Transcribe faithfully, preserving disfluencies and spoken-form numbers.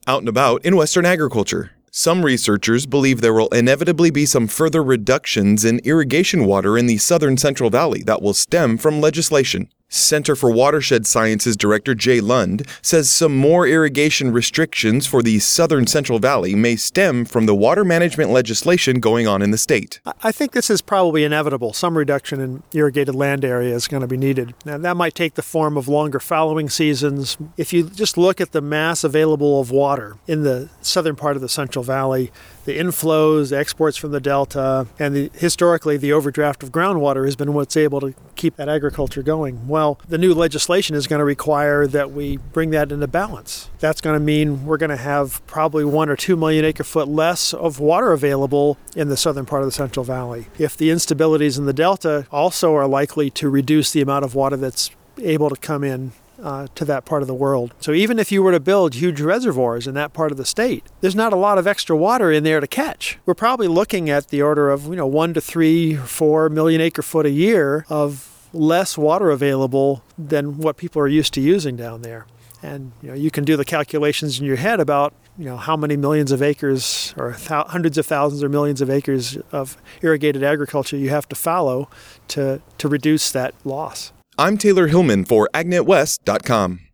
Out and about in Western agriculture. Some researchers believe there will inevitably be some further reductions in irrigation water in the southern Central Valley that will stem from legislation. Center for Watershed Sciences Director Jay Lund says some more irrigation restrictions for the southern Central Valley may stem from the water management legislation going on in the state. I think this is probably inevitable. Some reduction in irrigated land area is going to be needed. Now, that might take the form of longer fallowing seasons. If you just look at the mass available of water in the southern part of the Central Valley, the inflows, the exports from the Delta, and the, historically the overdraft of groundwater has been what's able to keep that agriculture going. Well, the new legislation is going to require that we bring that into balance. That's going to mean we're going to have probably one or two million acre foot less of water available in the southern part of the Central Valley. If the instabilities in the Delta also are likely to reduce the amount of water that's able to come in Uh, to that part of the world. So even if you were to build huge reservoirs in that part of the state, there's not a lot of extra water in there to catch. We're probably looking at the order of, you know, one to three, four million acre foot a year of less water available than what people are used to using down there. And you know, you can do the calculations in your head about, you know, how many millions of acres or th- hundreds of thousands or millions of acres of irrigated agriculture you have to fallow to, to reduce that loss. I'm Taylor Hillman for Agnet West dot com.